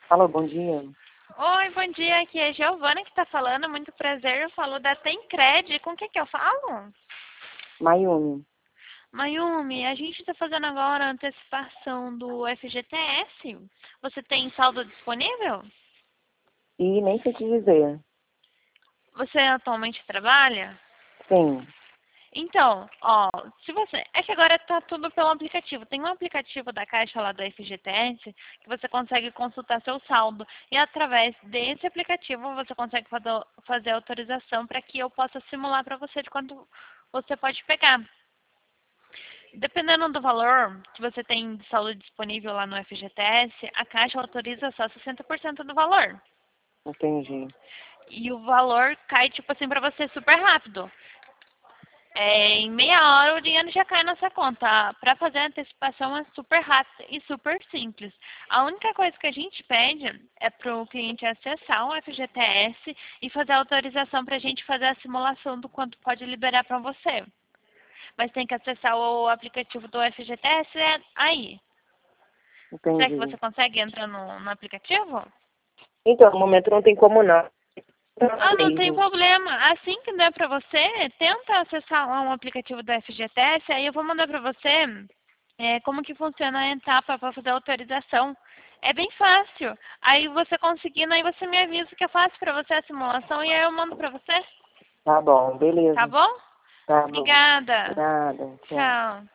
Alô, bom dia. Oi, bom dia. Aqui é a Giovana que está falando. Muito prazer. Eu falo da Tencred. Com o que eu falo? Mayumi. Mayumi, a gente está fazendo agora a antecipação do FGTS. Você tem saldo disponível? E nem sei te dizer. Você atualmente trabalha? Sim, Então, ó, se você. É que agora tá tudo pelo aplicativo. Tem um aplicativo da Caixa lá do FGTS que você consegue consultar seu saldo. E através desse aplicativo você consegue fazer a autorização para que eu possa simular para você de quanto você pode pegar. Dependendo do valor que você tem de saldo disponível lá no FGTS, a Caixa autoriza só 60% do valor. entendi. E o valor cai, tipo assim, pra você super rápido. Em meia hora o dinheiro já cai na sua conta. Para fazer a antecipação é super rápido e super simples. A única coisa que a gente pede é para o cliente acessar o FGTS e fazer a autorização para a gente fazer a simulação do quanto pode liberar para você. Mas tem que acessar o aplicativo do FGTS aí. Será que Entendi. você consegue entrar no aplicativo? Então, no momento não tem como não. Ah, não tem Mesmo. problema. Assim que der para você, tenta acessar lá um aplicativo da FGTS, aí eu vou mandar para você como que funciona a etapa para fazer a autorização. É bem fácil. Aí você conseguindo, aí você me avisa que eu faço para você a simulação e aí eu mando para você. Tá bom, Tá beleza. bom? Tá bom. Obrigada. Nada, tchau. Tchau.